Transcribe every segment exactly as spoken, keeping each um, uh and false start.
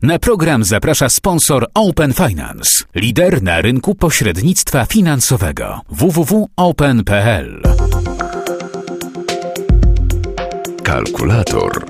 Na program zaprasza sponsor Open Finance, lider na rynku pośrednictwa finansowego w w w kropka open kropka p l. Kalkulator.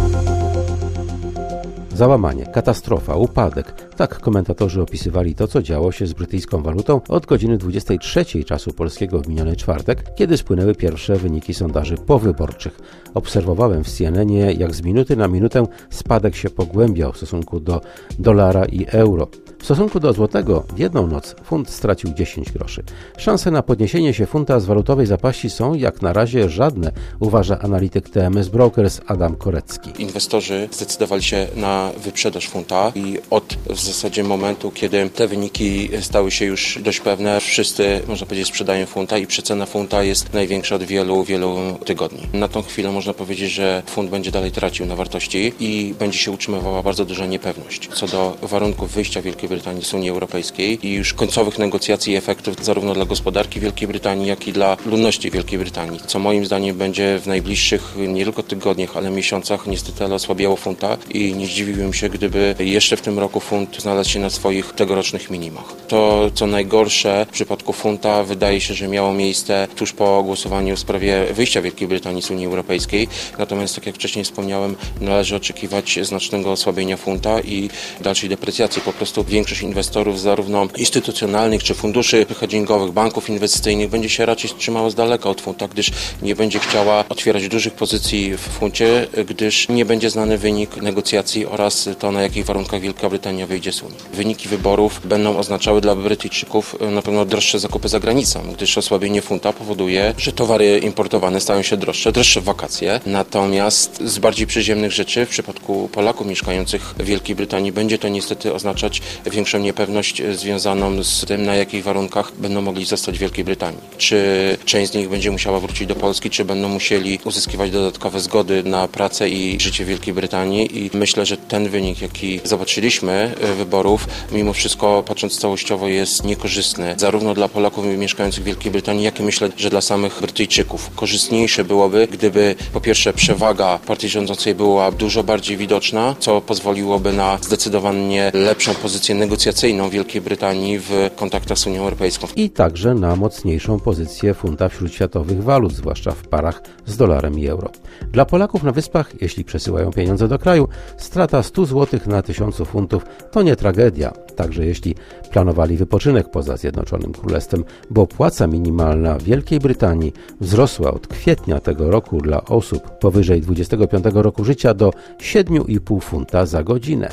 Załamanie, katastrofa, upadek. Tak komentatorzy opisywali to, co działo się z brytyjską walutą od godziny dwudziestej trzeciej czasu polskiego w miniony czwartek, kiedy spłynęły pierwsze wyniki sondaży powyborczych. Obserwowałem w C N N ie, jak z minuty na minutę spadek się pogłębiał w stosunku do dolara i euro. W stosunku do złotego w jedną noc funt stracił dziesięć groszy. Szanse na podniesienie się funta z walutowej zapaści są jak na razie żadne, uważa analityk T M S Brokers Adam Korecki. Inwestorzy zdecydowali się na wyprzedaż funta i od w zasadzie momentu, kiedy te wyniki stały się już dość pewne, wszyscy, można powiedzieć, sprzedają funta i przecena funta jest największa od wielu, wielu tygodni. Na tą chwilę można powiedzieć, że funt będzie dalej tracił na wartości i będzie się utrzymywała bardzo duża niepewność co do warunków wyjścia Wielkiej Brytanii z Unii Europejskiej i już końcowych negocjacji i efektów zarówno dla gospodarki Wielkiej Brytanii, jak i dla ludności Wielkiej Brytanii, co moim zdaniem będzie w najbliższych nie tylko tygodniach, ale miesiącach niestety ale osłabiało funta i nie zdziwiłbym się, gdyby jeszcze w tym roku funt znalazł się na swoich tegorocznych minimach. To, co najgorsze w przypadku funta, wydaje się, że miało miejsce tuż po głosowaniu w sprawie wyjścia Wielkiej Brytanii z Unii Europejskiej. Natomiast, tak jak wcześniej wspomniałem, należy oczekiwać znacznego osłabienia funta i dalszej deprecjacji. Po prostu większość inwestorów, zarówno instytucjonalnych czy funduszy hedgingowych, banków inwestycyjnych, będzie się raczej trzymała z daleka od funta, gdyż nie będzie chciała otwierać dużych pozycji w funcie, gdyż nie będzie znany wynik negocjacji oraz to, na jakich warunkach Wielka Brytania wyjdzie z Unii. Wyniki wyborów będą oznaczały dla Brytyjczyków na pewno droższe zakupy za granicą, gdyż osłabienie funta powoduje, że towary importowane stają się droższe, droższe w wakacje. Natomiast z bardziej przyziemnych rzeczy w przypadku Polaków mieszkających w Wielkiej Brytanii będzie to niestety oznaczać większą niepewność związaną z tym, na jakich warunkach będą mogli zostać w Wielkiej Brytanii. Czy część z nich będzie musiała wrócić do Polski, czy będą musieli uzyskiwać dodatkowe zgody na pracę i życie w Wielkiej Brytanii. I myślę, że ten wynik, jaki zobaczyliśmy wyborów, mimo wszystko patrząc całościowo jest niekorzystny zarówno dla Polaków mieszkających w Wielkiej Brytanii, jak i myślę, że dla samych Brytyjczyków. Korzystniejsze byłoby, gdyby po pierwsze przewaga partii rządzącej była dużo bardziej widoczna, co pozwoliłoby na zdecydowanie lepszą pozycję negocjacyjną Wielkiej Brytanii w kontaktach z Unią Europejską. I także na mocniejszą pozycję funta wśród światowych walut, zwłaszcza w parach z dolarem i euro. Dla Polaków na Wyspach, jeśli przesyłają pieniądze do kraju, strata sto złotych na tysiącu funtów to nie tragedia. Także jeśli planowali wypoczynek poza Zjednoczonym Królestwem, bo płaca minimalna w Wielkiej Brytanii wzrosła od kwietnia tego roku dla osób powyżej dwudziestego piątego roku życia do siedem i pół funta za godzinę.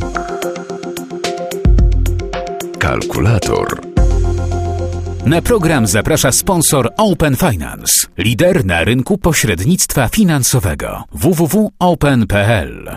Kalkulator. Na program zaprasza sponsor Open Finance, lider na rynku pośrednictwa finansowego w w w kropka open kropka p l.